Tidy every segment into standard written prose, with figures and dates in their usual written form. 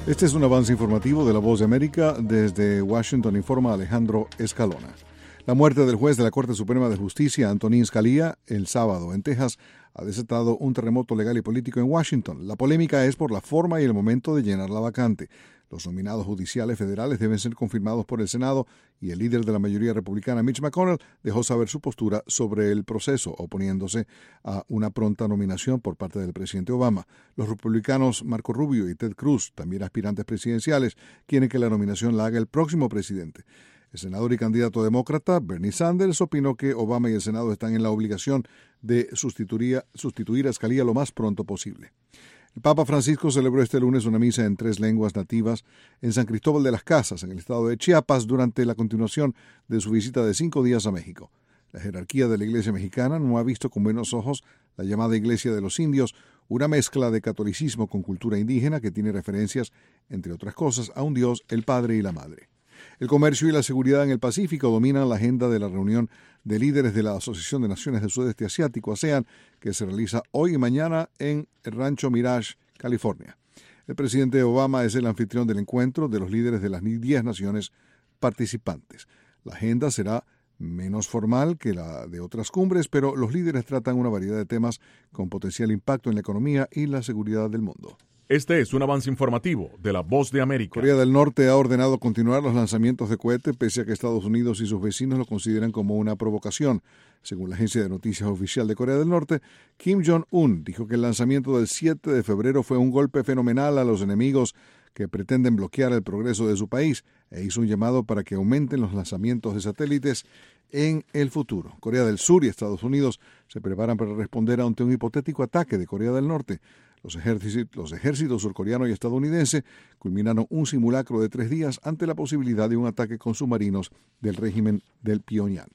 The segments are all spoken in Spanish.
Este es un avance informativo de La Voz de América. Desde Washington informa Alejandro Escalona. La muerte del juez de la Corte Suprema de Justicia, Antonin Scalia, el sábado en Texas, ha desatado un terremoto legal y político en Washington. La polémica es por la forma y el momento de llenar la vacante. Los nominados judiciales federales deben ser confirmados por el Senado y el líder de la mayoría republicana, Mitch McConnell, dejó saber su postura sobre el proceso, oponiéndose a una pronta nominación por parte del presidente Obama. Los republicanos Marco Rubio y Ted Cruz, también aspirantes presidenciales, quieren que la nominación la haga el próximo presidente. El senador y candidato demócrata Bernie Sanders opinó que Obama y el Senado están en la obligación de sustituir a Scalia lo más pronto posible. El Papa Francisco celebró este lunes una misa en 3 lenguas nativas en San Cristóbal de las Casas, en el estado de Chiapas, durante la continuación de su visita de 5 días a México. La jerarquía de la Iglesia mexicana no ha visto con buenos ojos la llamada Iglesia de los Indios, una mezcla de catolicismo con cultura indígena que tiene referencias, entre otras cosas, a un Dios, el Padre y la Madre. El comercio y la seguridad en el Pacífico dominan la agenda de la reunión de líderes de la Asociación de Naciones del Sudeste Asiático, ASEAN, que se realiza hoy y mañana en el Rancho Mirage, California. El presidente Obama es el anfitrión del encuentro de los líderes de las 10 naciones participantes. La agenda será menos formal que la de otras cumbres, pero los líderes tratan una variedad de temas con potencial impacto en la economía y la seguridad del mundo. Este es un avance informativo de La Voz de América. Corea del Norte ha ordenado continuar los lanzamientos de cohetes pese a que Estados Unidos y sus vecinos lo consideran como una provocación. Según la agencia de noticias oficial de Corea del Norte, Kim Jong-un dijo que el lanzamiento del 7 de febrero fue un golpe fenomenal a los enemigos que pretenden bloquear el progreso de su país e hizo un llamado para que aumenten los lanzamientos de satélites en el futuro. Corea del Sur y Estados Unidos se preparan para responder ante un hipotético ataque de Corea del Norte. Los ejércitos surcoreano y estadounidense culminaron un simulacro de 3 días ante la posibilidad de un ataque con submarinos del régimen del Pyongyang.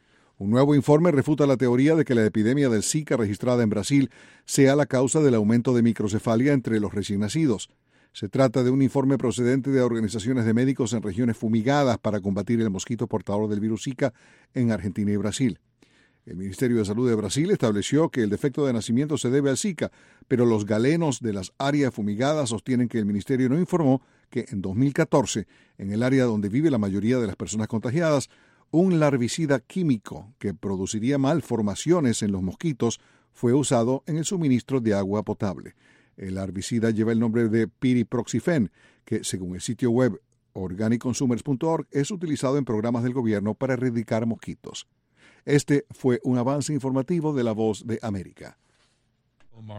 Un nuevo informe refuta la teoría de que la epidemia del Zika registrada en Brasil sea la causa del aumento de microcefalia entre los recién nacidos. Se trata de un informe procedente de organizaciones de médicos en regiones fumigadas para combatir el mosquito portador del virus Zika en Argentina y Brasil. El Ministerio de Salud de Brasil estableció que el defecto de nacimiento se debe al Zika, pero los galenos de las áreas fumigadas sostienen que el ministerio no informó que en 2014, en el área donde vive la mayoría de las personas contagiadas, un larvicida químico que produciría malformaciones en los mosquitos fue usado en el suministro de agua potable. El larvicida lleva el nombre de piriproxifen, que, según el sitio web organicconsumers.org, es utilizado en programas del gobierno para erradicar mosquitos. Este fue un avance informativo de La Voz de América.